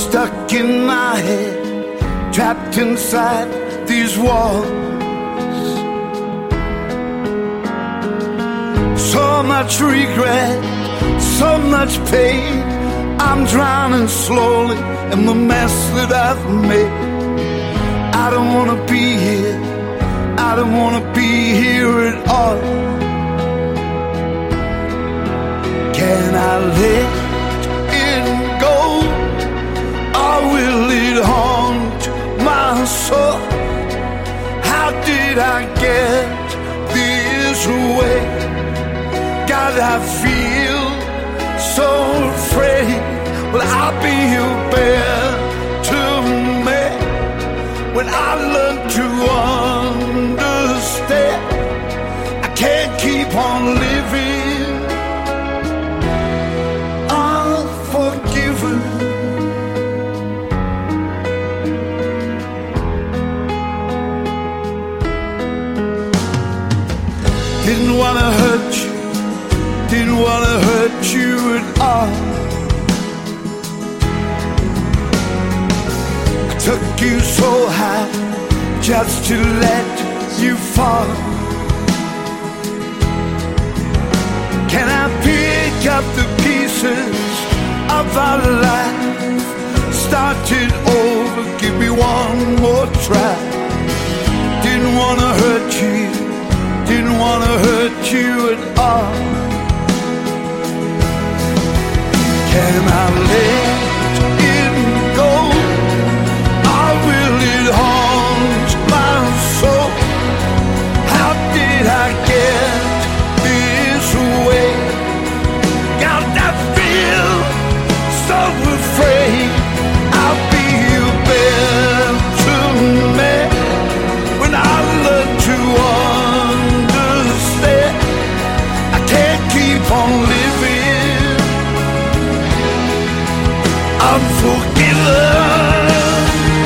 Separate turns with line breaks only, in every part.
stuck in my head, trapped inside these walls. So much regret, so much pain. I'm drowning slowly in the mess that I've made. I don't wanna be here, I don't wanna be here at all. Can I let it go, or will it haunt my soul? How did I get this way? God, I feel so afraid. Will I be a bear to me when I learn to understand? I can't keep on living unforgiven. Didn't wanna hurt you, didn't wanna hurt you at all. I took you so high just to let you fall. Can I pick up the pieces of our life, start it over, give me one more try? Didn't wanna hurt you, didn't wanna hurt you at all. Can I let it go, or will it haunt my soul? How did I get this way? God, I feel so afraid. I'll be a bear to me when I learn to understand. I can't keep on living unforgiven.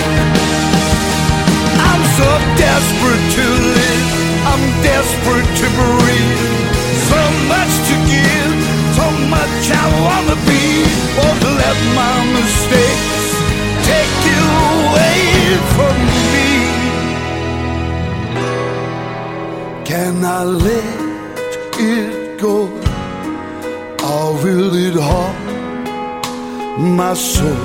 I'm so desperate to live, I'm desperate to breathe. So much to give, so much I wanna be. Won't let my mistakes take you away from me. Can I let it go, or will it haunt my soul?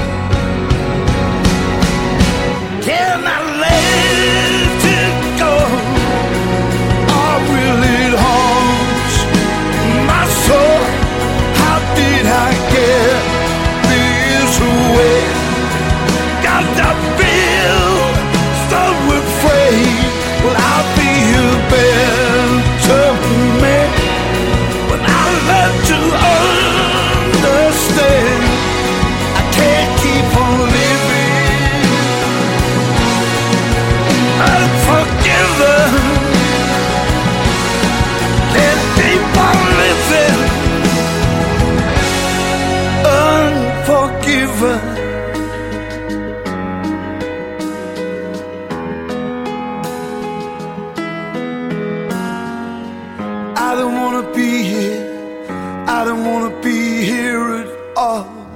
Can I let it go, or will it haunt my soul? How did I get this way? God, I feel so afraid. Will I be a bear to me when I learn to understand? I can't keep on living unforgiven. Can't keep on living unforgiven. I don't wanna be here, I don't wanna be here at all.